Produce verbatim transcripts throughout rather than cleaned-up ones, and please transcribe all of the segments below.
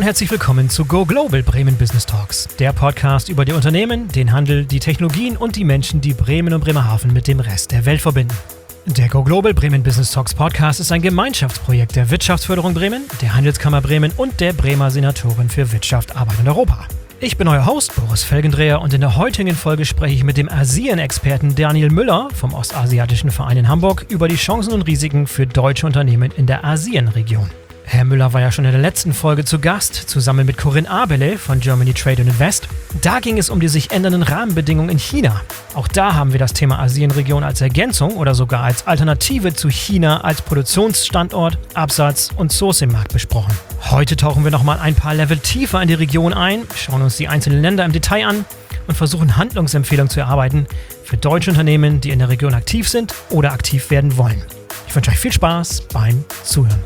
herzlich willkommen zu Go Global Bremen Business Talks, der Podcast über die Unternehmen, den Handel, die Technologien und die Menschen, die Bremen und Bremerhaven mit dem Rest der Welt verbinden. Der Go Global Bremen Business Talks Podcast ist ein Gemeinschaftsprojekt der Wirtschaftsförderung Bremen, der Handelskammer Bremen und der Bremer Senatorin für Wirtschaft, Arbeit und Europa. Ich bin euer Host Boris Felgendreher und in der heutigen Folge spreche ich mit dem Asien-Experten Daniel Müller vom Ostasiatischen Verein in Hamburg über die Chancen und Risiken für deutsche Unternehmen in der ASEAN-Region. Herr Müller war ja schon in der letzten Folge zu Gast, zusammen mit Corinne Abele von Germany Trade and Invest. Da ging es um die sich ändernden Rahmenbedingungen in China. Auch da haben wir das Thema ASEAN-Region als Ergänzung oder sogar als Alternative zu China als Produktionsstandort, Absatz- und Sourcing-Markt besprochen. Heute tauchen wir nochmal ein paar Level tiefer in die Region ein, schauen uns die einzelnen Länder im Detail an und versuchen Handlungsempfehlungen zu erarbeiten für deutsche Unternehmen, die in der Region aktiv sind oder aktiv werden wollen. Ich wünsche euch viel Spaß beim Zuhören.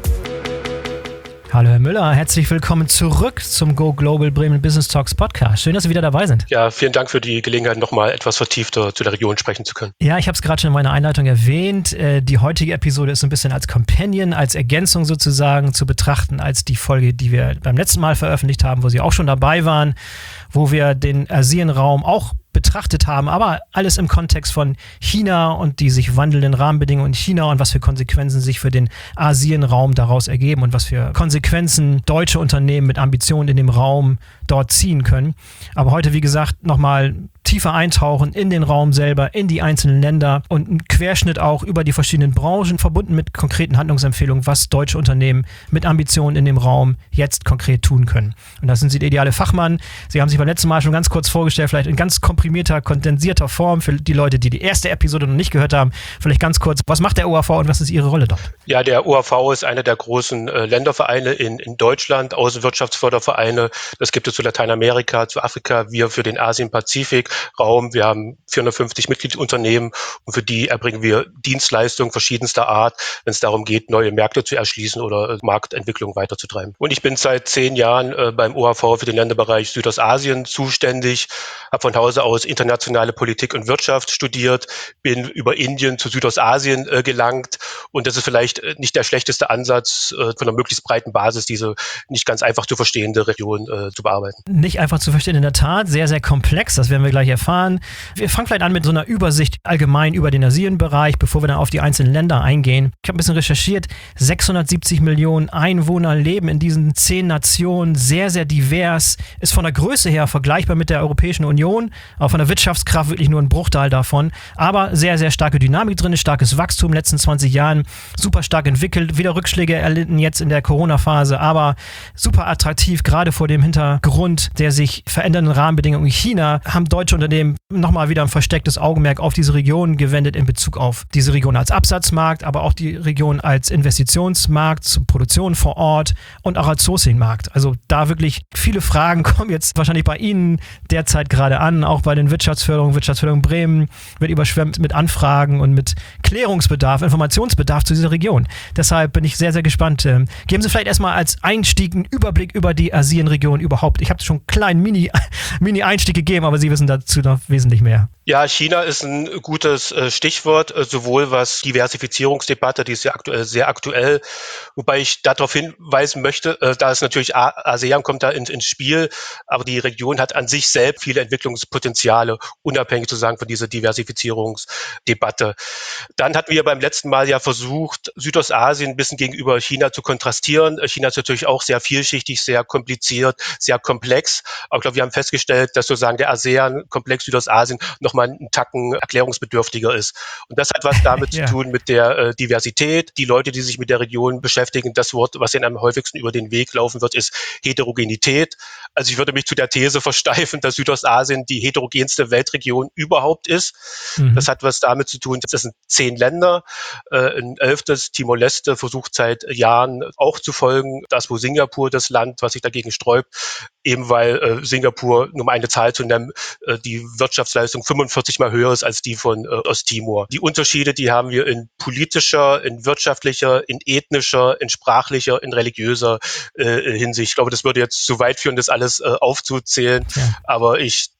Hallo Herr Müller, herzlich willkommen zurück zum Go Global Bremen Business Talks Podcast. Schön, dass Sie wieder dabei sind. Ja, vielen Dank für die Gelegenheit, nochmal etwas vertiefter zu der Region sprechen zu können. Ja, ich habe es gerade schon in meiner Einleitung erwähnt. Die heutige Episode ist so ein bisschen als Companion, als Ergänzung sozusagen zu betrachten, als die Folge, die wir beim letzten Mal veröffentlicht haben, wo Sie auch schon dabei waren, wo wir den ASEAN-Raum auch betrachtet haben, aber alles im Kontext von China und die sich wandelnden Rahmenbedingungen in China und was für Konsequenzen sich für den ASEAN-Raum daraus ergeben und was für Konsequenzen deutsche Unternehmen mit Ambitionen in dem Raum dort ziehen können. Aber heute, wie gesagt, nochmal tiefer eintauchen in den Raum selber, in die einzelnen Länder und einen Querschnitt auch über die verschiedenen Branchen, verbunden mit konkreten Handlungsempfehlungen, was deutsche Unternehmen mit Ambitionen in dem Raum jetzt konkret tun können. Und da sind Sie der ideale Fachmann. Sie haben sich beim letzten Mal schon ganz kurz vorgestellt, vielleicht in ganz komprimierter, kondensierter Form für die Leute, die die erste Episode noch nicht gehört haben. Vielleicht ganz kurz, was macht der O A V und was ist Ihre Rolle dort? Ja, der O A V ist einer der großen äh, Ländervereine in, in Deutschland, Außenwirtschaftsfördervereine. Das gibt es zu Lateinamerika, zu Afrika, wir für den Asien-Pazifik-Raum. Wir haben vierhundertfünfzig Mitgliedsunternehmen und für die erbringen wir Dienstleistungen verschiedenster Art, wenn es darum geht, neue Märkte zu erschließen oder äh, Marktentwicklung weiterzutreiben. Und ich bin seit zehn Jahren äh, beim O A V für den Länderbereich Südostasien zuständig, habe von Hause aus internationale Politik und Wirtschaft studiert, bin über Indien zu Südostasien äh, gelangt und das ist vielleicht äh, nicht der schlechteste Ansatz, äh, von einer möglichst breiten Basis diese nicht ganz einfach zu verstehende Region äh, zu bearbeiten. Nicht einfach zu verstehen, in der Tat, sehr, sehr komplex, das werden wir gleich erfahren. Wir fangen vielleicht an mit so einer Übersicht allgemein über den ASEAN-Bereich, bevor wir dann auf die einzelnen Länder eingehen. Ich habe ein bisschen recherchiert, sechshundertsiebzig Millionen Einwohner leben in diesen zehn Nationen, sehr, sehr divers, ist von der Größe her vergleichbar mit der Europäischen Union, auch von der Wirtschaftskraft wirklich nur ein Bruchteil davon, aber sehr, sehr starke Dynamik drin, starkes Wachstum in den letzten zwanzig Jahren, super stark entwickelt, wieder Rückschläge erlitten jetzt in der Corona-Phase, aber super attraktiv, gerade vor dem Hintergrund der sich verändernden Rahmenbedingungen in China, haben deutsche Unternehmen nochmal wieder ein verstecktes Augenmerk auf diese Region gewendet in Bezug auf diese Region als Absatzmarkt, aber auch die Region als Investitionsmarkt, zur Produktion vor Ort und auch als Sourcing-Markt. Also da wirklich viele Fragen kommen jetzt wahrscheinlich bei Ihnen derzeit gerade an, auch bei den Wirtschaftsförderungen. Wirtschaftsförderung Bremen wird überschwemmt mit Anfragen und mit Klärungsbedarf, Informationsbedarf zu dieser Region. Deshalb bin ich sehr, sehr gespannt. Geben Sie vielleicht erstmal als Einstieg einen Überblick über die ASEAN-Region überhaupt. Ich habe schon einen kleinen Mini, Mini-Einstieg gegeben, aber Sie wissen dazu noch wesentlich mehr. Ja, China ist ein gutes äh, Stichwort, äh, sowohl was Diversifizierungsdebatte, die ist ja aktuell sehr aktuell, wobei ich darauf hinweisen möchte, äh, da ist natürlich A- ASEAN kommt da in, ins Spiel, aber die Region hat an sich selbst viele Entwicklungspotenziale, unabhängig zu sagen von dieser Diversifizierungsdebatte. Dann hatten wir beim letzten Mal ja versucht, Südostasien ein bisschen gegenüber China zu kontrastieren. China ist natürlich auch sehr vielschichtig, sehr kompliziert, sehr komplex, aber ich glaube, wir haben festgestellt, dass sozusagen der ASEAN-Komplex Südostasien noch mal einen Tacken erklärungsbedürftiger ist. Und das hat was damit ja. zu tun mit der äh, Diversität. Die Leute, die sich mit der Region beschäftigen, das Wort, was ihnen am häufigsten über den Weg laufen wird, ist Heterogenität. Also ich würde mich zu der These versteifen, dass Südostasien die heterogenste Weltregion überhaupt ist. Mhm. Das hat was damit zu tun, das sind zehn Länder. Äh, ein elftes, Timor-Leste, versucht seit Jahren auch zu folgen. Das, wo Singapur, das Land, was sich dagegen sträubt, eben weil äh, Singapur, nur um eine Zahl zu nennen, äh, die Wirtschaftsleistung fünfundvierzig Mal höher ist als die von äh, Osttimor. Die Unterschiede, die haben wir in politischer, in wirtschaftlicher, in ethnischer, in sprachlicher, in religiöser äh, Hinsicht. Ich glaube, das würde jetzt zu weit führen, das alles äh, aufzuzählen, ja. aber ich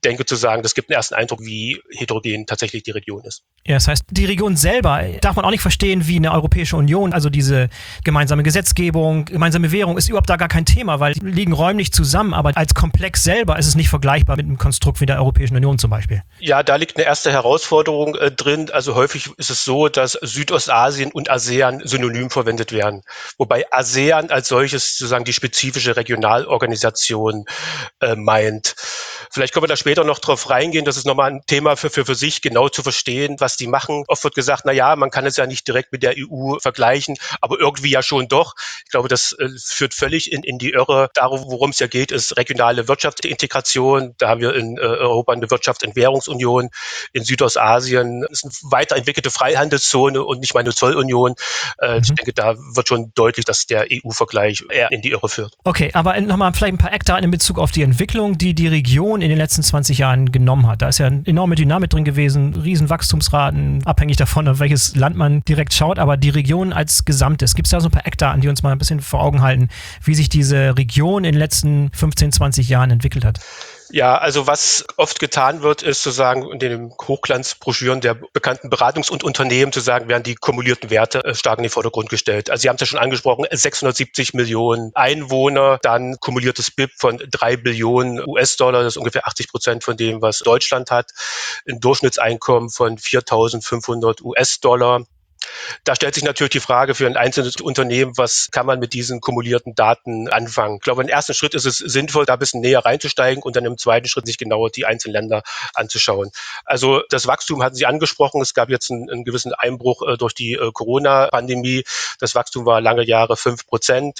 denke zu sagen, das gibt einen ersten Eindruck, wie heterogen tatsächlich die Region ist. Ja, das heißt, die Region selber darf man auch nicht verstehen wie eine Europäische Union, also diese gemeinsame Gesetzgebung, gemeinsame Währung ist überhaupt da gar kein Thema, weil die liegen räumlich zusammen, aber als Komplex selber ist es nicht vergleichbar mit einem Konstrukt wie der Europäischen Union zum Beispiel. Ja, da liegt eine erste Herausforderung äh, drin. Also häufig ist es so, dass Südostasien und ASEAN synonym verwendet werden, wobei ASEAN als solches sozusagen die spezifische Regionalorganisation äh, meint. Vielleicht können wir da später noch drauf reingehen. Das ist nochmal ein Thema für, für, für sich, genau zu verstehen, was die machen. Oft wird gesagt, na ja, man kann es ja nicht direkt mit der E U vergleichen, aber irgendwie ja schon doch. Ich glaube, das äh, führt völlig in, in die Irre. Darum, worum es ja geht, ist regionale Wirtschaftsintegration. Da haben wir in äh, Europa eine Wirtschafts- und Währungsunion. In Südostasien ist eine weiterentwickelte Freihandelszone und nicht mal eine Zollunion. Äh, mhm. Ich denke, da wird schon deutlich, dass der E U-Vergleich eher in die Irre führt. Okay, aber nochmal vielleicht ein paar Eckdaten in Bezug auf die Entwicklung, die die Region in den letzten zwanzig Jahren genommen hat. Da ist ja eine enorme Dynamik drin gewesen, riesen Wachstumsraten, abhängig davon, auf welches Land man direkt schaut, aber die Region als Gesamtes. Gibt es da so ein paar Eckdaten, die uns mal ein bisschen vor Augen halten, wie sich diese Region in den letzten fünfzehn, zwanzig Jahren entwickelt hat? Ja, also was oft getan wird, ist sozusagen in den Hochglanzbroschüren der bekannten Beratungs- und Unternehmen zu sagen, werden die kumulierten Werte stark in den Vordergrund gestellt. Also Sie haben es ja schon angesprochen, sechshundertsiebzig Millionen Einwohner, dann kumuliertes B I P von drei Billionen U S-Dollar, das ist ungefähr achtzig Prozent von dem, was Deutschland hat, ein Durchschnittseinkommen von viertausendfünfhundert U S-Dollar. Da stellt sich natürlich die Frage für ein einzelnes Unternehmen, was kann man mit diesen kumulierten Daten anfangen? Ich glaube, im ersten Schritt ist es sinnvoll, da ein bisschen näher reinzusteigen und dann im zweiten Schritt sich genauer die einzelnen Länder anzuschauen. Also das Wachstum hatten Sie angesprochen. Es gab jetzt einen, einen gewissen Einbruch äh, durch die äh, Corona-Pandemie. Das Wachstum war lange Jahre fünf Prozent.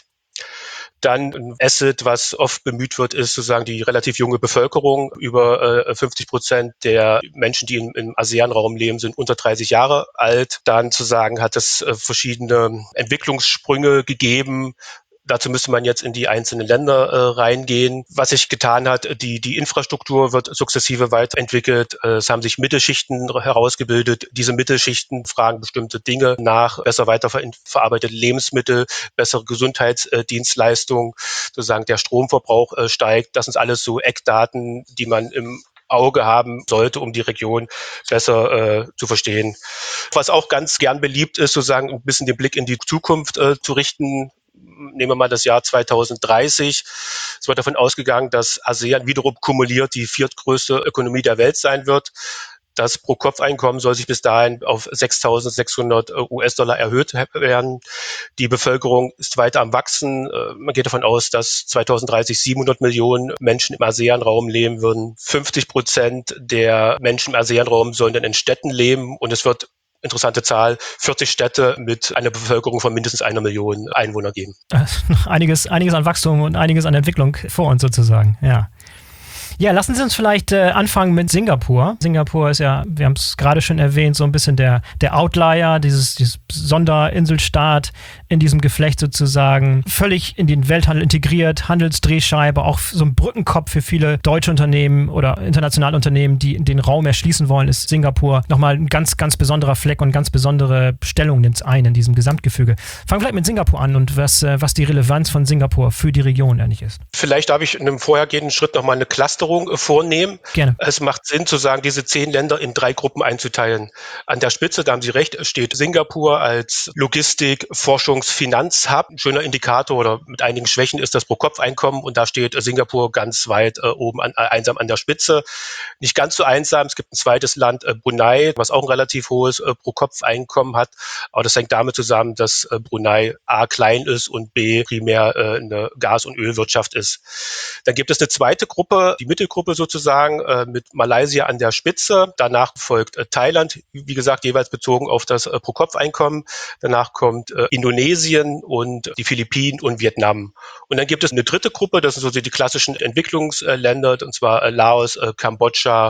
Dann ein Asset, was oft bemüht wird, ist sozusagen die relativ junge Bevölkerung. Über äh, fünfzig Prozent der Menschen, die im, im ASEAN-Raum leben, sind unter dreißig Jahre alt. Dann zu sagen, hat es äh, verschiedene Entwicklungssprünge gegeben. Dazu müsste man jetzt in die einzelnen Länder äh, reingehen. Was sich getan hat, die, die Infrastruktur wird sukzessive weiterentwickelt. Äh, es haben sich Mittelschichten herausgebildet. Diese Mittelschichten fragen bestimmte Dinge nach, besser weiterverarbeitete Lebensmittel, bessere Gesundheitsdienstleistungen, sozusagen der Stromverbrauch äh, steigt. Das sind alles so Eckdaten, die man im Auge haben sollte, um die Region besser äh, zu verstehen. Was auch ganz gern beliebt ist, sozusagen ein bisschen den Blick in die Zukunft äh, zu richten. Nehmen wir mal das Jahr zweitausenddreißig. Es wird davon ausgegangen, dass ASEAN wiederum kumuliert die viertgrößte Ökonomie der Welt sein wird. Das Pro-Kopf-Einkommen soll sich bis dahin auf sechstausendsechshundert U S-Dollar erhöht werden. Die Bevölkerung ist weiter am Wachsen. Man geht davon aus, dass zweitausenddreißig siebenhundert Millionen Menschen im ASEAN-Raum leben würden. fünfzig Prozent der Menschen im ASEAN-Raum sollen dann in Städten leben und es wird, interessante Zahl, vierzig Städte mit einer Bevölkerung von mindestens einer Million Einwohner geben. Einiges, einiges an Wachstum und einiges an Entwicklung vor uns sozusagen, ja. Ja, lassen Sie uns vielleicht äh, anfangen mit Singapur. Singapur ist ja, wir haben es gerade schon erwähnt, so ein bisschen der, der Outlier, dieses, dieses Sonderinselstaat in diesem Geflecht sozusagen, völlig in den Welthandel integriert, Handelsdrehscheibe, auch so ein Brückenkopf für viele deutsche Unternehmen oder internationale Unternehmen, die den Raum erschließen wollen, ist Singapur nochmal ein ganz, ganz besonderer Fleck und ganz besondere Stellung nimmt es ein in diesem Gesamtgefüge. Fangen wir vielleicht mit Singapur an und was, äh, was die Relevanz von Singapur für die Region eigentlich ist. Vielleicht darf ich in einem vorhergehenden Schritt nochmal eine Cluster vornehmen. Gerne. Es macht Sinn zu sagen, diese zehn Länder in drei Gruppen einzuteilen. An der Spitze, da haben Sie recht, steht Singapur als Logistik-, Forschungs-, Finanzhub. Ein schöner Indikator oder mit einigen Schwächen ist das Pro-Kopf-Einkommen und da steht Singapur ganz weit äh, oben an, äh, einsam an der Spitze. Nicht ganz so einsam. Es gibt ein zweites Land, äh, Brunei, was auch ein relativ hohes äh, Pro-Kopf-Einkommen hat. Aber das hängt damit zusammen, dass äh, Brunei A klein ist und B primär äh, eine Gas- und Ölwirtschaft ist. Dann gibt es eine zweite Gruppe, die Mittelgruppe sozusagen, äh, mit Malaysia an der Spitze. Danach folgt äh, Thailand, wie gesagt, jeweils bezogen auf das äh, Pro-Kopf-Einkommen. Danach kommt äh, Indonesien und die Philippinen und Vietnam. Und dann gibt es eine dritte Gruppe, das sind so die klassischen Entwicklungsländer, und zwar äh, Laos, äh, Kambodscha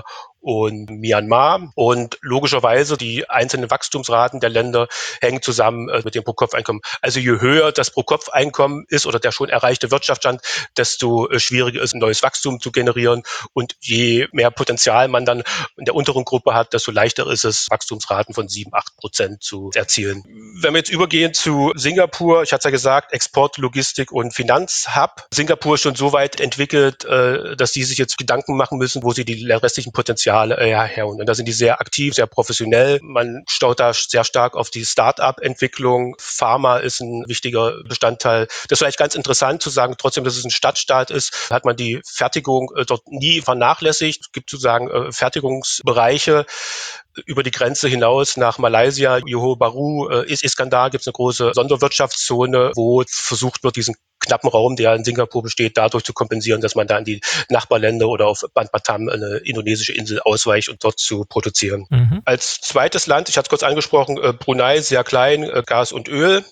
und Myanmar. Und logischerweise die einzelnen Wachstumsraten der Länder hängen zusammen äh, mit dem Pro-Kopf-Einkommen. Also je höher das Pro-Kopf-Einkommen ist oder der schon erreichte Wirtschaftsstand, desto äh, schwieriger ist, ein neues Wachstum zu generieren. Und je mehr Potenzial man dann in der unteren Gruppe hat, desto leichter ist es, Wachstumsraten von sieben, acht Prozent zu erzielen. Wenn wir jetzt übergehen zu Singapur, ich hatte es ja gesagt, Export, Logistik und Finanzhub. Singapur ist schon so weit entwickelt, äh, dass die sich jetzt Gedanken machen müssen, wo sie die restlichen Potenziale äh, herholen. Und da sind die sehr aktiv, sehr professionell. Man staut da sehr stark auf die Start-up-Entwicklung. Pharma ist ein wichtiger Bestandteil. Das ist vielleicht ganz interessant zu sagen, trotzdem, dass es ein Stadtstaat ist, hat man die Fertigung äh, dort nie vernachlässigt. Es gibt sozusagen äh, Fertigungsbereiche über die Grenze hinaus nach Malaysia, Johor Bahru, äh, Iskandar gibt es eine große Sonderwirtschaftszone, wo versucht wird, diesen knappen Raum, der in Singapur besteht, dadurch zu kompensieren, dass man da in die Nachbarländer oder auf Band Batam, eine indonesische Insel, ausweicht und dort zu produzieren. Mhm. Als zweites Land, ich hatte es kurz angesprochen, äh, Brunei, sehr klein, äh, Gas und Öl.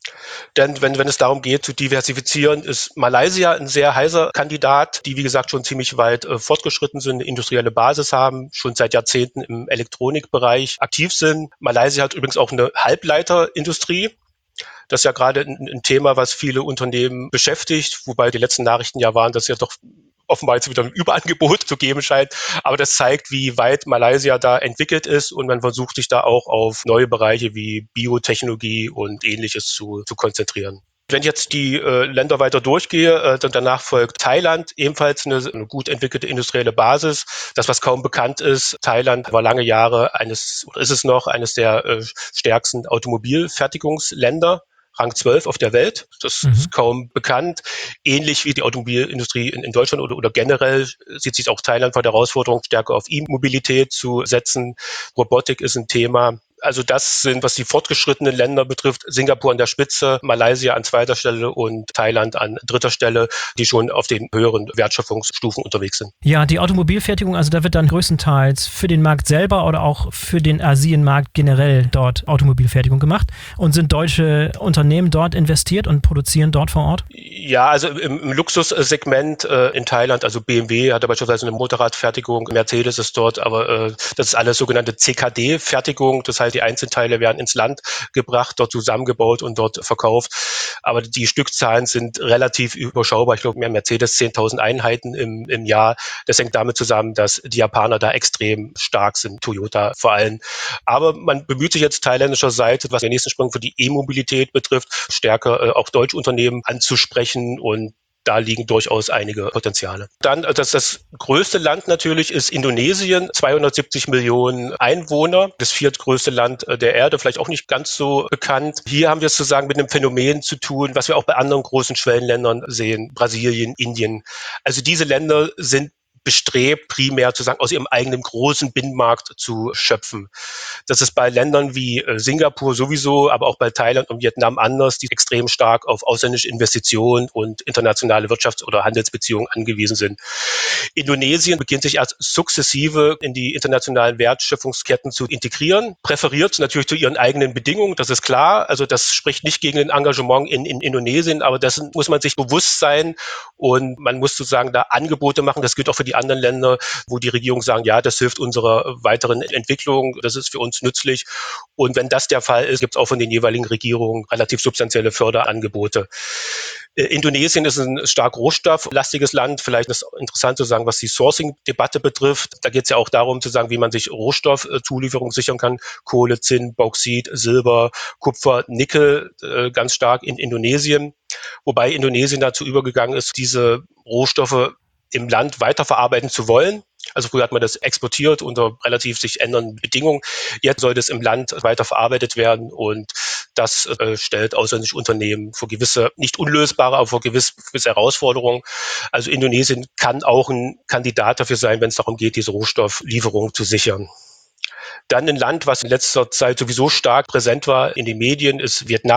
Denn wenn, wenn es darum geht, zu diversifizieren, ist Malaysia ein sehr heißer Kandidat, die, wie gesagt, schon ziemlich weit äh, fortgeschritten sind, eine industrielle Basis haben, schon seit Jahrzehnten im Elektronikbereich aktiv sind. Malaysia hat übrigens auch eine Halbleiterindustrie. Das ist ja gerade ein, ein Thema, was viele Unternehmen beschäftigt, wobei die letzten Nachrichten ja waren, dass ja doch offenbar jetzt wieder ein Überangebot zu geben scheint. Aber das zeigt, wie weit Malaysia da entwickelt ist und man versucht sich da auch auf neue Bereiche wie Biotechnologie und Ähnliches zu, zu konzentrieren. Wenn ich jetzt die äh, Länder weiter durchgehe, äh, dann danach folgt Thailand, ebenfalls eine, eine gut entwickelte industrielle Basis. Das, was kaum bekannt ist, Thailand war lange Jahre eines, oder ist es noch, eines der äh, stärksten Automobilfertigungsländer. Rang zwölf auf der Welt. Das mhm. ist kaum bekannt. Ähnlich wie die Automobilindustrie in, in Deutschland oder, oder generell sieht sich auch Thailand vor der Herausforderung, stärker auf E-Mobilität zu setzen. Robotik ist ein Thema. Also das sind, was die fortgeschrittenen Länder betrifft, Singapur an der Spitze, Malaysia an zweiter Stelle und Thailand an dritter Stelle, die schon auf den höheren Wertschöpfungsstufen unterwegs sind. Ja, die Automobilfertigung, also da wird dann größtenteils für den Markt selber oder auch für den Asienmarkt generell dort Automobilfertigung gemacht. Und sind deutsche Unternehmen dort investiert und produzieren dort vor Ort? Ja, also im, im Luxussegment äh, in Thailand, also B M W hat da beispielsweise eine Motorradfertigung, Mercedes ist dort, aber äh, das ist alles sogenannte C K D-Fertigung, das heißt, die Einzelteile werden ins Land gebracht, dort zusammengebaut und dort verkauft. Aber die Stückzahlen sind relativ überschaubar. Ich glaube, mehr Mercedes zehntausend Einheiten im, im Jahr. Das hängt damit zusammen, dass die Japaner da extrem stark sind, Toyota vor allem. Aber man bemüht sich jetzt thailändischer Seite, was den nächsten Sprung für die E-Mobilität betrifft, stärker äh, auch deutsche Unternehmen anzusprechen und da liegen durchaus einige Potenziale. Dann, das, das größte Land natürlich ist Indonesien, zweihundertsiebzig Millionen Einwohner, das viertgrößte Land der Erde, vielleicht auch nicht ganz so bekannt. Hier haben wir es sozusagen mit einem Phänomen zu tun, was wir auch bei anderen großen Schwellenländern sehen, Brasilien, Indien. Also diese Länder sind bestrebt, primär zu sagen, aus ihrem eigenen großen Binnenmarkt zu schöpfen. Das ist bei Ländern wie Singapur sowieso, aber auch bei Thailand und Vietnam anders, die extrem stark auf ausländische Investitionen und internationale Wirtschafts- oder Handelsbeziehungen angewiesen sind. Indonesien beginnt sich erst sukzessive in die internationalen Wertschöpfungsketten zu integrieren, präferiert natürlich zu ihren eigenen Bedingungen, das ist klar. Also das spricht nicht gegen ein Engagement in, in Indonesien, aber dessen muss man sich bewusst sein und man muss sozusagen da Angebote machen. Das gilt auch für die anderen Länder, wo die Regierungen sagen, ja, das hilft unserer weiteren Entwicklung, das ist für uns nützlich. Und wenn das der Fall ist, gibt es auch von den jeweiligen Regierungen relativ substanzielle Förderangebote. Indonesien ist ein stark rohstofflastiges Land. Vielleicht ist es interessant zu sagen, was die Sourcing-Debatte betrifft. Da geht es ja auch darum zu sagen, wie man sich Rohstoffzulieferung sichern kann. Kohle, Zinn, Bauxit, Silber, Kupfer, Nickel, äh, ganz stark in Indonesien. Wobei Indonesien dazu übergegangen ist, diese Rohstoffe im Land weiterverarbeiten zu wollen. Also früher hat man das exportiert unter relativ sich ändernden Bedingungen. Jetzt soll das im Land weiterverarbeitet werden und das äh, stellt ausländische Unternehmen vor gewisse, nicht unlösbare, aber vor gewisse, gewisse Herausforderungen. Also Indonesien kann auch ein Kandidat dafür sein, wenn es darum geht, diese Rohstofflieferung zu sichern. Dann ein Land, was in letzter Zeit sowieso stark präsent war in den Medien, ist Vietnam.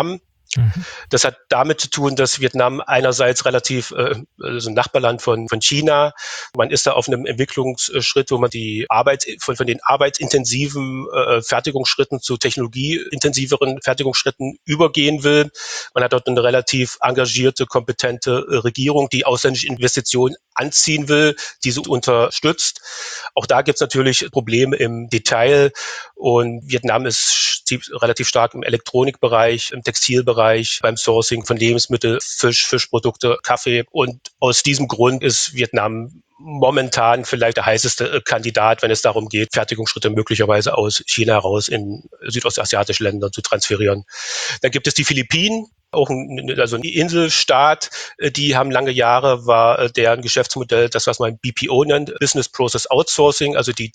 Mhm. Das hat damit zu tun, dass Vietnam einerseits relativ äh, also ein Nachbarland von, von China. Man ist da auf einem Entwicklungsschritt, wo man die Arbeits, von, von den arbeitsintensiven äh, Fertigungsschritten zu technologieintensiveren Fertigungsschritten übergehen will. Man hat dort eine relativ engagierte, kompetente äh, Regierung, die ausländische Investitionen anziehen will, diese unterstützt. Auch da gibt es natürlich Probleme im Detail und Vietnam ist relativ stark im Elektronikbereich, im Textilbereich, beim Sourcing von Lebensmitteln, Fisch, Fischprodukte, Kaffee. Und aus diesem Grund ist Vietnam momentan vielleicht der heißeste Kandidat, wenn es darum geht, Fertigungsschritte möglicherweise aus China heraus in südostasiatische Länder zu transferieren. Dann gibt es die Philippinen. Auch ein, also ein Inselstaat, die haben lange Jahre, war deren Geschäftsmodell das, was man B P O nennt, Business Process Outsourcing, also die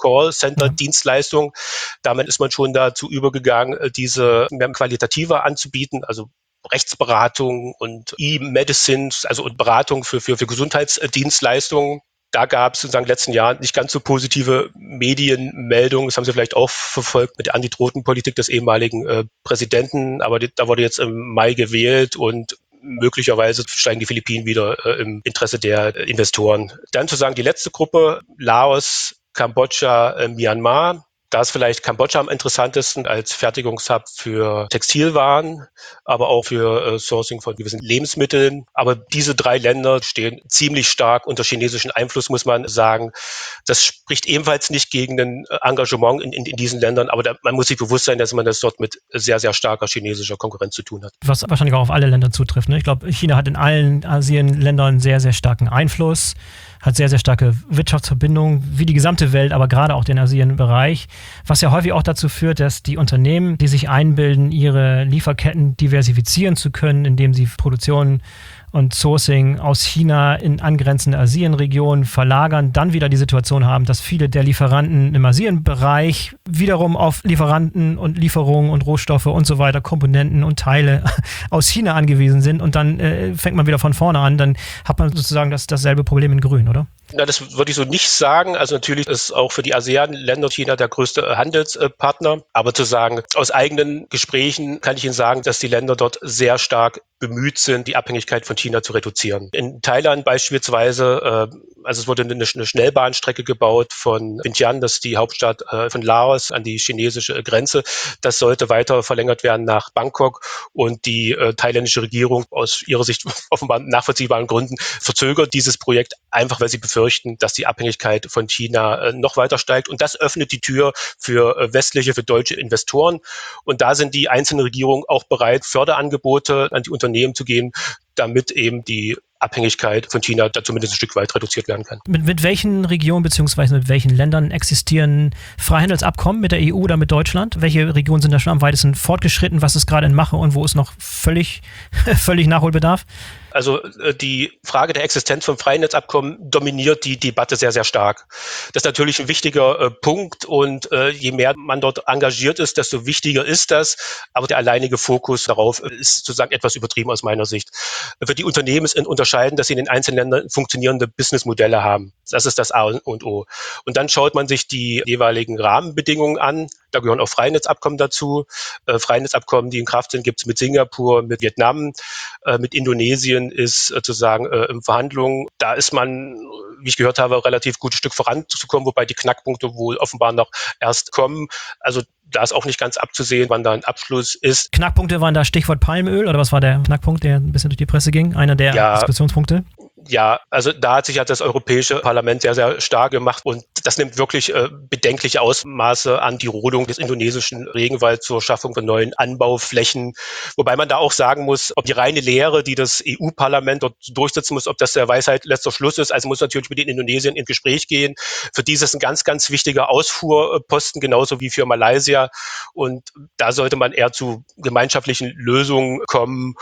Callcenter-Dienstleistung. Damit ist man schon dazu übergegangen, diese mehr qualitativer anzubieten, also Rechtsberatung und E-Medicine, also Beratung für, für, für Gesundheitsdienstleistungen. Da gab es sozusagen in den letzten Jahren nicht ganz so positive Medienmeldungen. Das haben Sie vielleicht auch verfolgt mit der Antidrotenpolitik des ehemaligen äh, Präsidenten. Aber die, da wurde jetzt im Mai gewählt und möglicherweise steigen die Philippinen wieder äh, im Interesse der äh, Investoren. Dann sozusagen die letzte Gruppe, Laos, Kambodscha, äh, Myanmar. Da ist vielleicht Kambodscha am interessantesten als Fertigungshub für Textilwaren, aber auch für äh, Sourcing von gewissen Lebensmitteln. Aber diese drei Länder stehen ziemlich stark unter chinesischen Einfluss, muss man sagen. Das spricht ebenfalls nicht gegen ein Engagement in, in, in diesen Ländern, aber da, man muss sich bewusst sein, dass man das dort mit sehr, sehr starker chinesischer Konkurrenz zu tun hat. Was wahrscheinlich auch auf alle Länder zutrifft. Ne? Ich glaube, China hat in allen Asienländern sehr, sehr starken Einfluss, hat sehr, sehr starke Wirtschaftsverbindungen, wie die gesamte Welt, aber gerade auch den Asienbereich, was ja häufig auch dazu führt, dass die Unternehmen, die sich einbilden, ihre Lieferketten diversifizieren zu können, indem sie Produktion und Sourcing aus China in angrenzende Asienregionen verlagern, dann wieder die Situation haben, dass viele der Lieferanten im Asienbereich wiederum auf Lieferanten und Lieferungen und Rohstoffe und so weiter, Komponenten und Teile aus China angewiesen sind und dann äh, fängt man wieder von vorne an, dann hat man sozusagen das, dasselbe Problem in Grün, oder? Na, das würde ich so nicht sagen. Also natürlich ist auch für die ASEAN-Länder China der größte Handelspartner. Aber zu sagen, aus eigenen Gesprächen kann ich Ihnen sagen, dass die Länder dort sehr stark bemüht sind, die Abhängigkeit von China zu reduzieren. In Thailand beispielsweise, äh, also es wurde eine, eine Schnellbahnstrecke gebaut von Vientiane, das ist die Hauptstadt äh, von Laos, an die chinesische Grenze. Das sollte weiter verlängert werden nach Bangkok und die äh, thailändische Regierung aus ihrer Sicht offenbar nachvollziehbaren Gründen verzögert dieses Projekt einfach, weil sie befürchten, dass die Abhängigkeit von China äh, noch weiter steigt. Und das öffnet die Tür für äh, westliche, für deutsche Investoren. Und da sind die einzelnen Regierungen auch bereit, Förderangebote an die Unternehmen zu geben, damit eben die Abhängigkeit von China da zumindest ein Stück weit reduziert werden kann. Mit, mit welchen Regionen bzw. mit welchen Ländern existieren Freihandelsabkommen mit der E U oder mit Deutschland? Welche Regionen sind da schon am weitesten fortgeschritten? Was ist gerade in Mache und wo ist noch völlig, völlig Nachholbedarf? Also die Frage der Existenz von Freihandelsabkommen dominiert die Debatte sehr, sehr stark. Das ist natürlich ein wichtiger äh, Punkt und äh, je mehr man dort engagiert ist, desto wichtiger ist das. Aber der alleinige Fokus darauf ist sozusagen etwas übertrieben aus meiner Sicht. Für die Unternehmen ist unterscheidend, dass sie in den einzelnen Ländern funktionierende Businessmodelle haben. Das ist das A und O. Und dann schaut man sich die jeweiligen Rahmenbedingungen an. Da gehören auch Freihandelsabkommen dazu. Äh, Freihandelsabkommen, die in Kraft sind, gibt es mit Singapur, mit Vietnam, äh, mit Indonesien ist äh, sozusagen äh, in Verhandlungen. Da ist man, wie ich gehört habe, relativ gutes Stück voranzukommen, wobei die Knackpunkte wohl offenbar noch erst kommen. Also da ist auch nicht ganz abzusehen, wann da ein Abschluss ist. Knackpunkte waren da Stichwort Palmöl oder was war der Knackpunkt, der ein bisschen durch die Presse ging? Einer der ja, Diskussionspunkte? Ja, also da hat sich ja das Europäische Parlament sehr, sehr stark gemacht und das nimmt wirklich äh, bedenkliche Ausmaße an, die Rodung des indonesischen Regenwalds zur Schaffung von neuen Anbauflächen. Wobei man da auch sagen muss, ob die reine Lehre, die das E U-Parlament dort durchsetzen muss, ob das der Weisheit letzter Schluss ist. Also muss natürlich mit den Indonesiern ins Gespräch gehen. Für die ist es ein ganz, ganz wichtiger Ausfuhrposten, genauso wie für Malaysia. Und da sollte man eher zu gemeinschaftlichen Lösungen kommen,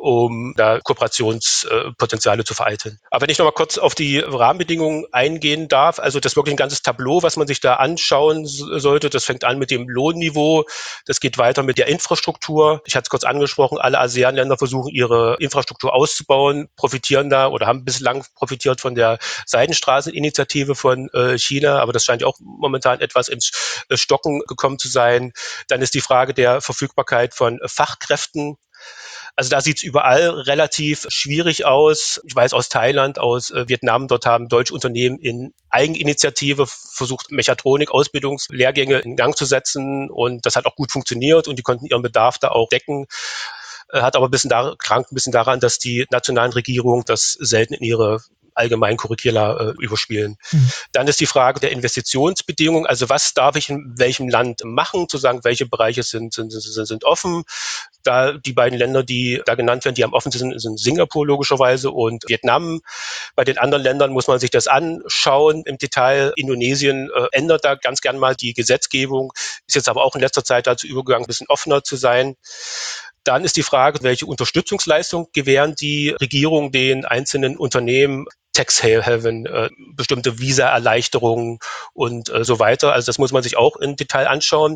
um da Kooperationspotenziale zu vereiteln. Aber wenn ich noch mal kurz auf die Rahmenbedingungen eingehen darf, also das ist wirklich ein ganzes Tableau, was man sich da anschauen sollte. Das fängt an mit dem Lohnniveau, das geht weiter mit der Infrastruktur. Ich hatte es kurz angesprochen, alle ASEAN-Länder versuchen, ihre Infrastruktur auszubauen, profitieren da oder haben bislang profitiert von der Seidenstraßeninitiative von äh, China, aber das scheint ja auch momentan etwas ins Stocken gekommen zu sein. Dann ist die Frage der Verfügbarkeit von Fachkräften. Also da sieht es überall relativ schwierig aus. Ich weiß aus Thailand, aus äh, Vietnam, dort haben deutsche Unternehmen in Eigeninitiative versucht, Mechatronik-Ausbildungslehrgänge in Gang zu setzen und das hat auch gut funktioniert und die konnten ihren Bedarf da auch decken. Äh, hat aber ein bisschen da, krank ein bisschen daran, dass die nationalen Regierungen das selten in ihre allgemeinen Curricula äh, überspielen. Mhm. Dann ist die Frage der Investitionsbedingungen, also was darf ich in welchem Land machen, zu sagen, welche Bereiche sind, sind, sind, sind offen. Da die beiden Länder, die da genannt werden, die am offensten sind, sind Singapur logischerweise und Vietnam. Bei den anderen Ländern muss man sich das anschauen im Detail. Indonesien äh, ändert da ganz gern mal die Gesetzgebung, ist jetzt aber auch in letzter Zeit dazu übergegangen, ein bisschen offener zu sein. Dann ist die Frage, welche Unterstützungsleistung gewähren die Regierungen den einzelnen Unternehmen, Tax Haven, äh, bestimmte Visa-Erleichterungen und äh, so weiter. Also das muss man sich auch im Detail anschauen.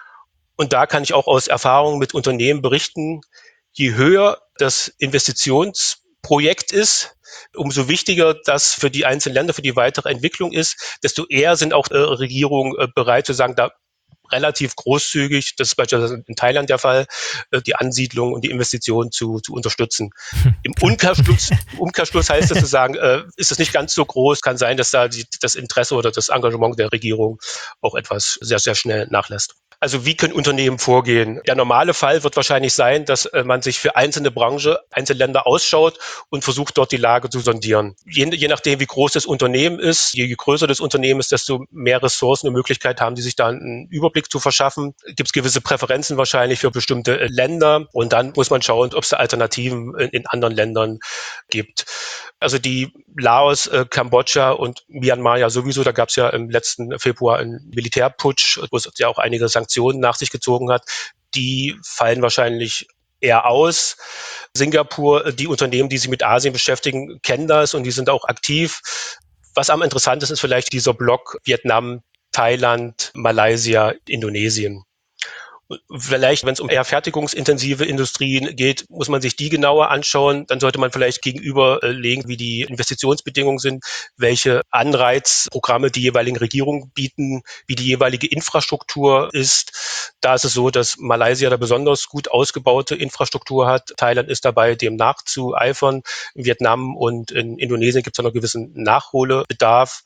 Und da kann ich auch aus Erfahrungen mit Unternehmen berichten, je höher das Investitionsprojekt ist, umso wichtiger das für die einzelnen Länder, für die weitere Entwicklung ist, desto eher sind auch äh, Regierungen äh, bereit zu sagen, da relativ großzügig, das ist beispielsweise in Thailand der Fall, die Ansiedlung und die Investitionen zu, zu unterstützen. Im Umkehrschluss, Umkehrschluss heißt es zu sagen, äh, ist es nicht ganz so groß, kann sein, dass da die, das Interesse oder das Engagement der Regierung auch etwas sehr, sehr schnell nachlässt. Also wie können Unternehmen vorgehen? Der normale Fall wird wahrscheinlich sein, dass äh, man sich für einzelne Branche, einzelne Länder ausschaut und versucht, dort die Lage zu sondieren. Je, je nachdem, wie groß das Unternehmen ist, je größer das Unternehmen ist, desto mehr Ressourcen und Möglichkeiten haben die sich da einen Überblick zu verschaffen. Gibt es gewisse Präferenzen wahrscheinlich für bestimmte äh, Länder und dann muss man schauen, ob es da Alternativen in, in anderen Ländern gibt. Also die Laos, äh, Kambodscha und Myanmar ja sowieso, da gab es ja im letzten Februar einen Militärputsch, wo es ja auch einige Sanktionen nach sich gezogen hat, die fallen wahrscheinlich eher aus. Singapur, die Unternehmen, die sich mit Asien beschäftigen, kennen das und die sind auch aktiv. Was am interessantesten ist vielleicht dieser Block Vietnam, Thailand, Malaysia, Indonesien. Vielleicht, wenn es um eher fertigungsintensive Industrien geht, muss man sich die genauer anschauen. Dann sollte man vielleicht gegenüberlegen, wie die Investitionsbedingungen sind, welche Anreizprogramme die jeweiligen Regierungen bieten, wie die jeweilige Infrastruktur ist. Da ist es so, dass Malaysia da besonders gut ausgebaute Infrastruktur hat. Thailand ist dabei, dem nachzueifern. In Vietnam und in Indonesien gibt es noch einen gewissen Nachholbedarf.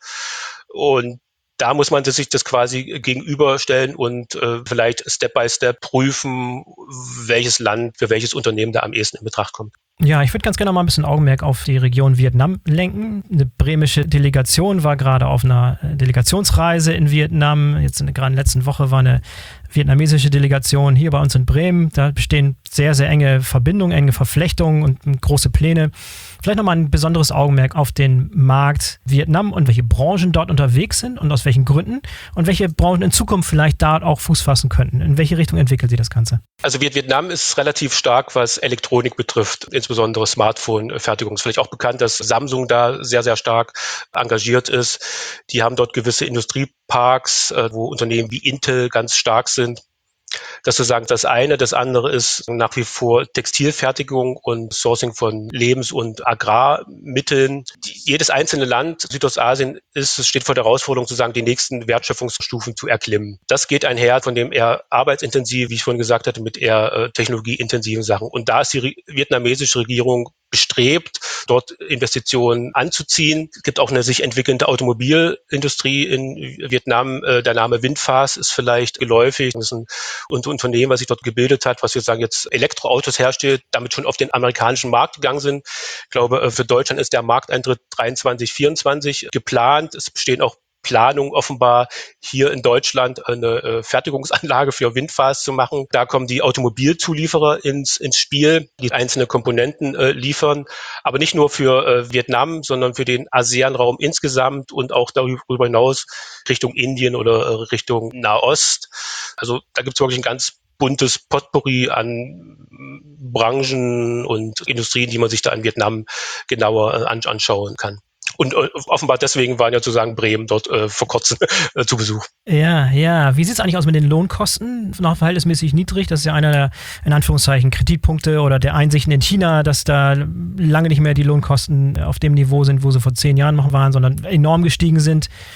Und da muss man sich das quasi gegenüberstellen und äh, vielleicht Step by Step prüfen, welches Land für welches Unternehmen da am ehesten in Betracht kommt. Ja, ich würde ganz gerne mal ein bisschen Augenmerk auf die Region Vietnam lenken. Eine bremische Delegation war gerade auf einer Delegationsreise in Vietnam. Jetzt in der gerade letzten Woche war eine vietnamesische Delegation hier bei uns in Bremen. Da bestehen sehr, sehr enge Verbindungen, enge Verflechtungen und große Pläne. Vielleicht nochmal ein besonderes Augenmerk auf den Markt Vietnam und welche Branchen dort unterwegs sind und aus welchen Gründen und welche Branchen in Zukunft vielleicht da auch Fuß fassen könnten. In welche Richtung entwickelt sich das Ganze? Also Vietnam ist relativ stark, was Elektronik betrifft, insbesondere Smartphone-Fertigung. Es ist vielleicht auch bekannt, dass Samsung da sehr, sehr stark engagiert ist. Die haben dort gewisse Industrieparks, wo Unternehmen wie Intel ganz stark sind. Das zu sagen, das eine. Das andere ist nach wie vor Textilfertigung und Sourcing von Lebens- und Agrarmitteln. Die, jedes einzelne Land, Südostasien, ist, steht vor der Herausforderung, zu sagen, die nächsten Wertschöpfungsstufen zu erklimmen. Das geht einher von dem eher arbeitsintensiv, wie ich vorhin gesagt hatte, mit eher äh, technologieintensiven Sachen. Und da ist die re- vietnamesische Regierung bestrebt, dort Investitionen anzuziehen. Es gibt auch eine sich entwickelnde Automobilindustrie in Vietnam. Äh, der Name VinFast ist vielleicht geläufig. Das ist ein und Unternehmen, was sich dort gebildet hat, was wir sagen jetzt Elektroautos herstellt, damit schon auf den amerikanischen Markt gegangen sind. Ich glaube, für Deutschland ist der Markteintritt dreiundzwanzig, vierundzwanzig geplant. Es bestehen auch Planung offenbar hier in Deutschland eine äh, Fertigungsanlage für VinFast zu machen. Da kommen die Automobilzulieferer ins, ins Spiel, die einzelne Komponenten äh, liefern, aber nicht nur für äh, Vietnam, sondern für den ASEAN-Raum insgesamt und auch darüber hinaus Richtung Indien oder äh, Richtung Nahost. Also da gibt es wirklich ein ganz buntes Potpourri an Branchen und Industrien, die man sich da in Vietnam genauer äh, anschauen kann. Und äh, offenbar deswegen waren ja sozusagen Bremen dort äh, vor kurzem äh, zu Besuch. Ja, ja. Wie sieht es eigentlich aus mit den Lohnkosten? Noch verhältnismäßig niedrig. Das ist ja einer der, in Anführungszeichen, Kritikpunkte oder der Einsichten in China, dass da lange nicht mehr die Lohnkosten auf dem Niveau sind, wo sie vor zehn Jahren noch waren, sondern enorm gestiegen sind.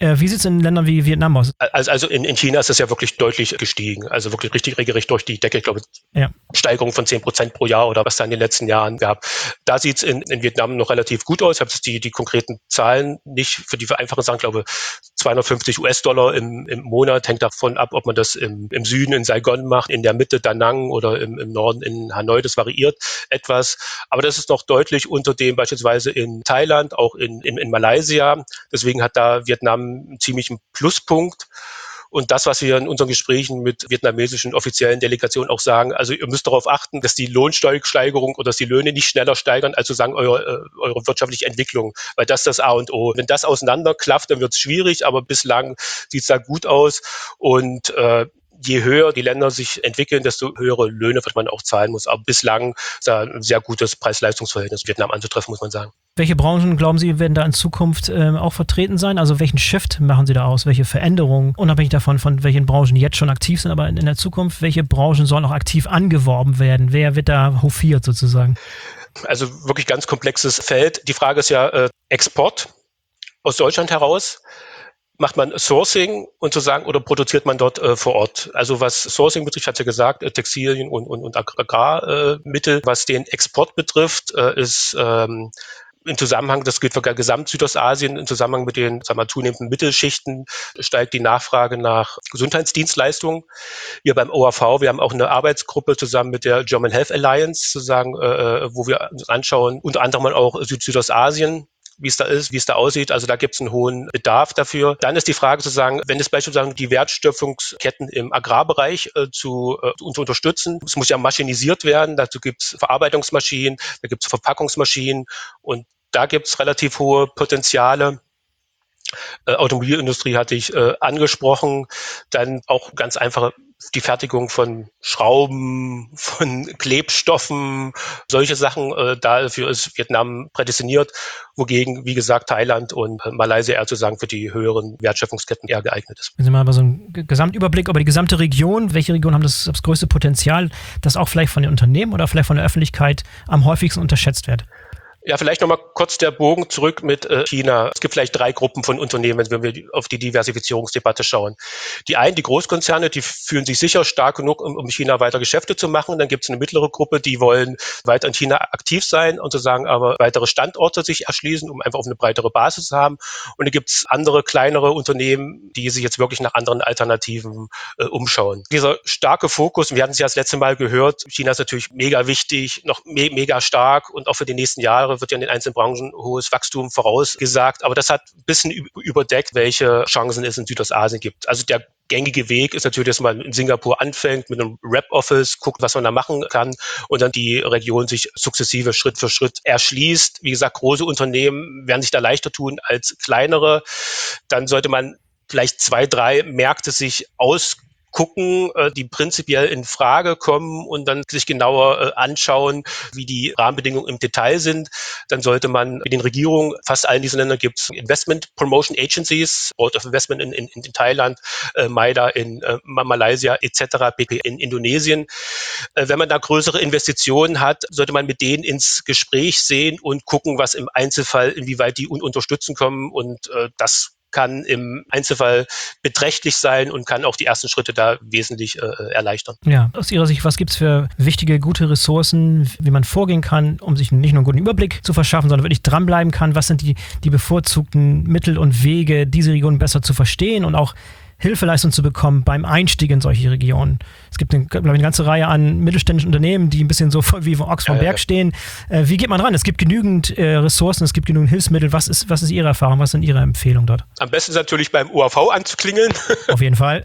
Äh, wie sieht es in Ländern wie Vietnam aus? Also, also in, in China ist es ja wirklich deutlich gestiegen. Also wirklich richtig regelrecht durch die Decke. Ich glaube, Ja. Steigerung von zehn Prozent pro Jahr oder was da in den letzten Jahren gab. Da sieht es in, in Vietnam noch relativ gut aus. Ich habe jetzt die, die konkreten Zahlen nicht für die einfachen Sachen, glaube zweihundertfünfzig US-Dollar im, im Monat, hängt davon ab, ob man das im, im Süden in Saigon macht, in der Mitte Da Nang oder im, im Norden in Hanoi. Das variiert etwas. Aber das ist noch deutlich unter dem beispielsweise in Thailand, auch in, in, in Malaysia. Deswegen hat da Vietnam einen ziemlichen Pluspunkt. Und das, was wir in unseren Gesprächen mit vietnamesischen offiziellen Delegationen auch sagen, also ihr müsst darauf achten, dass die Lohnsteigerung oder dass die Löhne nicht schneller steigern, als sozusagen eure, eure wirtschaftliche Entwicklung, weil das ist das A und O. Wenn das auseinanderklafft, dann wird es schwierig, aber bislang sieht es da gut aus. Und äh, je höher die Länder sich entwickeln, desto höhere Löhne wird man auch zahlen muss. Aber bislang ist da ein sehr gutes Preis-Leistungs-Verhältnis Vietnam anzutreffen, muss man sagen. Welche Branchen, glauben Sie, werden da in Zukunft ähm, auch vertreten sein? Also welchen Shift machen Sie da aus? Welche Veränderungen? Unabhängig davon, von welchen Branchen jetzt schon aktiv sind, aber in, in der Zukunft, welche Branchen sollen auch aktiv angeworben werden? Wer wird da hofiert sozusagen? Also wirklich ganz komplexes Feld. Die Frage ist ja äh, Export aus Deutschland heraus. Macht man Sourcing und sozusagen oder produziert man dort äh, vor Ort? Also was Sourcing betrifft, hat ja gesagt, äh, Textilien und, und, und Agrarmittel. Äh, was den Export betrifft, äh, ist ähm, im Zusammenhang, das gilt für Gesamt-Südostasien, im Zusammenhang mit den sagen wir, zunehmenden Mittelschichten steigt die Nachfrage nach Gesundheitsdienstleistungen. Wir beim O A V, wir haben auch eine Arbeitsgruppe zusammen mit der German Health Alliance, sozusagen, äh, wo wir uns anschauen, unter anderem auch Süd Südostasien, wie es da ist, wie es da aussieht. Also da gibt es einen hohen Bedarf dafür. Dann ist die Frage sozusagen, wenn es beispielsweise die Wertschöpfungsketten im Agrarbereich äh, zu, äh, zu unterstützen, es muss ja maschinisiert werden, dazu gibt es Verarbeitungsmaschinen, da gibt es Verpackungsmaschinen und da gibt es relativ hohe Potenziale. Äh, Automobilindustrie hatte ich äh, angesprochen, dann auch ganz einfache die Fertigung von Schrauben, von Klebstoffen, solche Sachen. Äh, dafür ist Vietnam prädestiniert, wogegen, wie gesagt, Thailand und äh, Malaysia eher zu sagen für die höheren Wertschöpfungsketten eher geeignet ist. Wenn Sie mal so einen Gesamtüberblick über die gesamte Region, welche Regionen haben das, das größte Potenzial, das auch vielleicht von den Unternehmen oder vielleicht von der Öffentlichkeit am häufigsten unterschätzt wird? Ja, vielleicht nochmal kurz der Bogen zurück mit äh, China. Es gibt vielleicht drei Gruppen von Unternehmen, wenn wir auf die Diversifizierungsdebatte schauen. Die einen, die Großkonzerne, die fühlen sich sicher stark genug, um, um China weiter Geschäfte zu machen. Dann gibt es eine mittlere Gruppe, die wollen weiter in China aktiv sein und sozusagen aber weitere Standorte sich erschließen, um einfach auf eine breitere Basis zu haben. Und dann gibt es andere, kleinere Unternehmen, die sich jetzt wirklich nach anderen Alternativen äh, umschauen. Dieser starke Fokus, wir hatten es ja das letzte Mal gehört, China ist natürlich mega wichtig, noch me- mega stark und auch für die nächsten Jahre wird ja in den einzelnen Branchen hohes Wachstum vorausgesagt. Aber das hat ein bisschen überdeckt, welche Chancen es in Südostasien gibt. Also der gängige Weg ist natürlich, dass man in Singapur anfängt mit einem Rep-Office, guckt, was man da machen kann und dann die Region sich sukzessive Schritt für Schritt erschließt. Wie gesagt, große Unternehmen werden sich da leichter tun als kleinere. Dann sollte man vielleicht zwei, drei Märkte sich aus gucken, die prinzipiell in Frage kommen und dann sich genauer anschauen, wie die Rahmenbedingungen im Detail sind. Dann sollte man in den Regierungen, fast allen diesen Ländern gibt es Investment Promotion Agencies, Board of Investment in, in, in Thailand, äh, MIDA in äh, Malaysia et cetera, B P in Indonesien. Äh, wenn man da größere Investitionen hat, sollte man mit denen ins Gespräch sehen und gucken, was im Einzelfall, inwieweit die un- unterstützen kommen und äh, das kann im Einzelfall beträchtlich sein und kann auch die ersten Schritte da wesentlich äh, erleichtern. Ja, aus Ihrer Sicht, was gibt es für wichtige, gute Ressourcen, wie man vorgehen kann, um sich nicht nur einen guten Überblick zu verschaffen, sondern wirklich dranbleiben kann? Was sind die, die bevorzugten Mittel und Wege, diese Region besser zu verstehen und auch Hilfeleistung zu bekommen beim Einstieg in solche Regionen? Es gibt eine, glaube ich, eine ganze Reihe an mittelständischen Unternehmen, die ein bisschen so wie vom Ochs vom Berg stehen. Äh, wie geht man ran? Es gibt genügend äh, Ressourcen, es gibt genügend Hilfsmittel. Was ist, was ist Ihre Erfahrung? Was sind Ihre Empfehlungen dort? Am besten ist natürlich beim O A V anzuklingeln. Auf jeden Fall.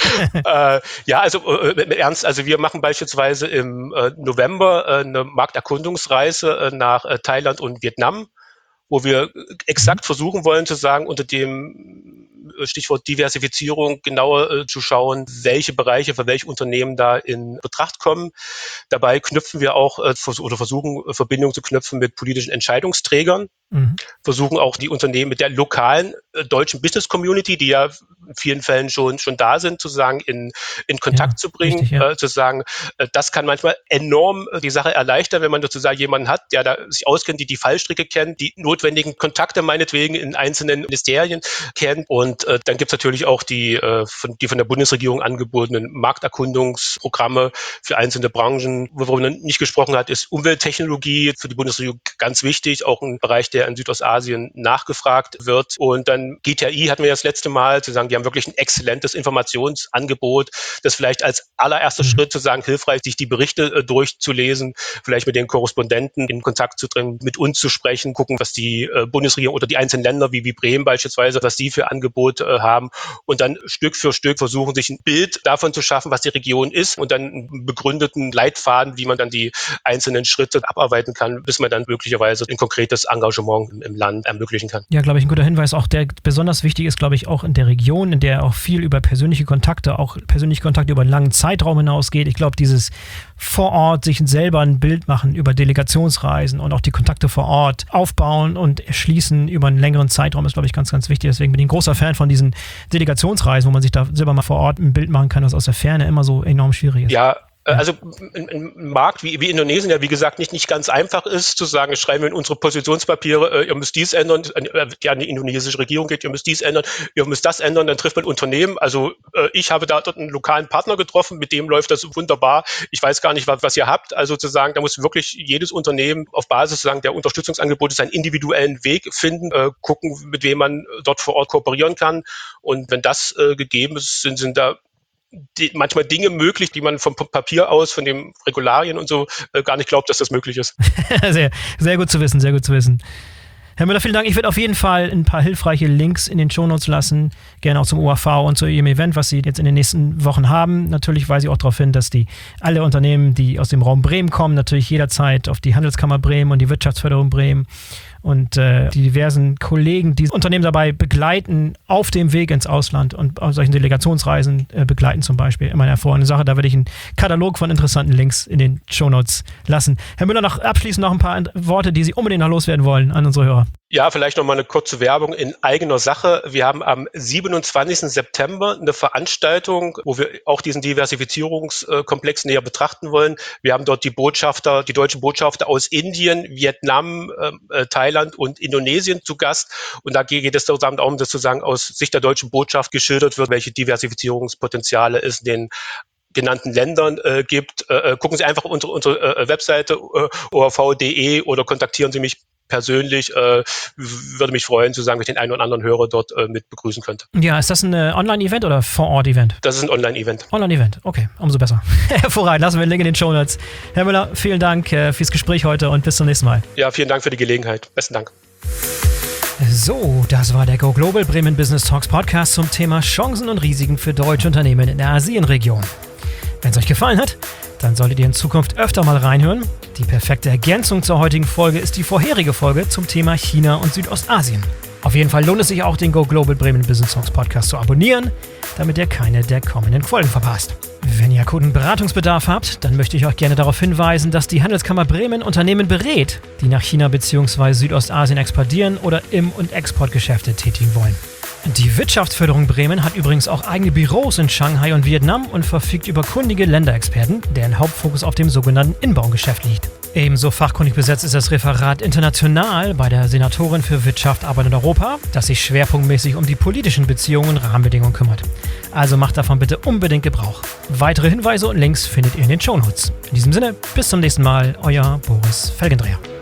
äh, ja, also äh, im Ernst, also wir machen beispielsweise im äh, November äh, eine Markterkundungsreise äh, nach äh, Thailand und Vietnam, wo wir exakt mhm. versuchen wollen zu sagen, unter dem Stichwort Diversifizierung genauer äh, zu schauen, welche Bereiche für welche Unternehmen da in Betracht kommen. Dabei knüpfen wir auch äh, vers- oder versuchen äh, Verbindungen zu knüpfen mit politischen Entscheidungsträgern, mhm. versuchen auch die Unternehmen mit der lokalen äh, deutschen Business Community, die ja in vielen Fällen schon schon da sind, zu sagen in in Kontakt ja, zu bringen, richtig, ja. äh, zu sagen, äh, das kann manchmal enorm äh, die Sache erleichtern, wenn man sozusagen jemanden hat, der da sich auskennt, die die Fallstricke kennt, die notwendigen Kontakte meinetwegen in einzelnen Ministerien kennt und Und äh, dann gibt es natürlich auch die, äh, von, die von der Bundesregierung angebotenen Markterkundungsprogramme für einzelne Branchen. Worüber man nicht gesprochen hat, ist Umwelttechnologie, für die Bundesregierung ganz wichtig, auch ein Bereich, der in Südostasien nachgefragt wird. Und dann G T I hatten wir das letzte Mal, zu sagen, die haben wirklich ein exzellentes Informationsangebot, das vielleicht als allererster mhm. Schritt zu sagen, hilfreich, sich die Berichte äh, durchzulesen, vielleicht mit den Korrespondenten in Kontakt zu treten, mit uns zu sprechen, gucken, was die äh, Bundesregierung oder die einzelnen Länder, wie, wie Bremen beispielsweise, was die für Angebote äh, haben und dann Stück für Stück versuchen, sich ein Bild davon zu schaffen, was die Region ist und dann einen begründeten Leitfaden, wie man dann die einzelnen Schritte abarbeiten kann, bis man dann möglicherweise ein konkretes Engagement im, im Land ermöglichen kann. Ja, glaube ich, ein guter Hinweis, auch der besonders wichtig ist, glaube ich, auch in der Region, in der auch viel über persönliche Kontakte, auch persönliche Kontakte über einen langen Zeitraum hinausgeht. Ich glaube, dieses vor Ort sich selber ein Bild machen über Delegationsreisen und auch die Kontakte vor Ort aufbauen und erschließen über einen längeren Zeitraum ist, glaube ich, ganz, ganz wichtig. Deswegen bin ich ein großer Fan von diesen Delegationsreisen, wo man sich da selber mal vor Ort ein Bild machen kann, was aus der Ferne immer so enorm schwierig ist. Ja. Also ein, ein Markt wie, wie Indonesien, der wie gesagt nicht, nicht ganz einfach ist, zu sagen, schreiben wir in unsere Positionspapiere, äh, ihr müsst dies ändern, äh, die an die indonesische Regierung geht, ihr müsst dies ändern, ihr müsst das ändern, dann trifft man Unternehmen. Also äh, ich habe da dort einen lokalen Partner getroffen, mit dem läuft das wunderbar. Ich weiß gar nicht, was, was ihr habt. Also zu sagen, da muss wirklich jedes Unternehmen auf Basis sozusagen der Unterstützungsangebote seinen individuellen Weg finden, äh, gucken, mit wem man dort vor Ort kooperieren kann. Und wenn das äh, gegeben ist, sind, sind da Die, manchmal Dinge möglich, die man vom Papier aus, von den Regularien und so äh, gar nicht glaubt, dass das möglich ist. sehr, sehr gut zu wissen, sehr gut zu wissen. Herr Müller, vielen Dank. Ich werde auf jeden Fall ein paar hilfreiche Links in den Shownotes lassen, gerne auch zum O A V und zu Ihrem Event, was Sie jetzt in den nächsten Wochen haben. Natürlich weise ich auch darauf hin, dass die alle Unternehmen, die aus dem Raum Bremen kommen, natürlich jederzeit auf die Handelskammer Bremen und die Wirtschaftsförderung Bremen und äh, die diversen Kollegen, die Unternehmen dabei begleiten, auf dem Weg ins Ausland und auf solchen Delegationsreisen äh, begleiten zum Beispiel. Immer eine hervorragende Sache. Da werde ich einen Katalog von interessanten Links in den Shownotes lassen. Herr Müller, noch abschließend noch ein paar Worte, die Sie unbedingt noch loswerden wollen an unsere Hörer. Ja, vielleicht noch mal eine kurze Werbung in eigener Sache. Wir haben am siebenundzwanzigsten September eine Veranstaltung, wo wir auch diesen Diversifizierungskomplex näher betrachten wollen. Wir haben dort die Botschafter, die deutschen Botschafter aus Indien, Vietnam, äh, Thailand und Indonesien zu Gast. Und da geht es darum, dass sozusagen aus Sicht der deutschen Botschaft geschildert wird, welche Diversifizierungspotenziale es in den genannten Ländern äh, gibt. Äh, gucken Sie einfach unsere, unsere äh, Webseite äh, o a v punkt d e oder kontaktieren Sie mich persönlich. Äh, würde mich freuen, zu sagen, wenn ich den einen oder anderen Hörer dort äh, mit begrüßen könnte. Ja, ist das ein äh, Online-Event oder Vor-Ort-Event? Das ist ein Online-Event. Online-Event, okay, umso besser. Hervorragend, lassen wir einen Link in den Shownotes. Herr Müller, vielen Dank äh, fürs Gespräch heute und bis zum nächsten Mal. Ja, vielen Dank für die Gelegenheit. Besten Dank. So, das war der Go Global Bremen Business Talks Podcast zum Thema Chancen und Risiken für deutsche Unternehmen in der Asienregion. Wenn es euch gefallen hat, dann solltet ihr in Zukunft öfter mal reinhören. Die perfekte Ergänzung zur heutigen Folge ist die vorherige Folge zum Thema China und Südostasien. Auf jeden Fall lohnt es sich auch, den Go Global Bremen Business Talks Podcast zu abonnieren, damit ihr keine der kommenden Folgen verpasst. Wenn ihr akuten Beratungsbedarf habt, dann möchte ich euch gerne darauf hinweisen, dass die Handelskammer Bremen Unternehmen berät, die nach China bzw. Südostasien expandieren oder Im- und Exportgeschäfte tätigen wollen. Die Wirtschaftsförderung Bremen hat übrigens auch eigene Büros in Shanghai und Vietnam und verfügt über kundige Länderexperten, deren Hauptfokus auf dem sogenannten Inbaugeschäft liegt. Ebenso fachkundig besetzt ist das Referat International bei der Senatorin für Wirtschaft, Arbeit und Europa, das sich schwerpunktmäßig um die politischen Beziehungen und Rahmenbedingungen kümmert. Also macht davon bitte unbedingt Gebrauch. Weitere Hinweise und Links findet ihr in den Shownotes. In diesem Sinne, bis zum nächsten Mal, euer Boris Felgendreher.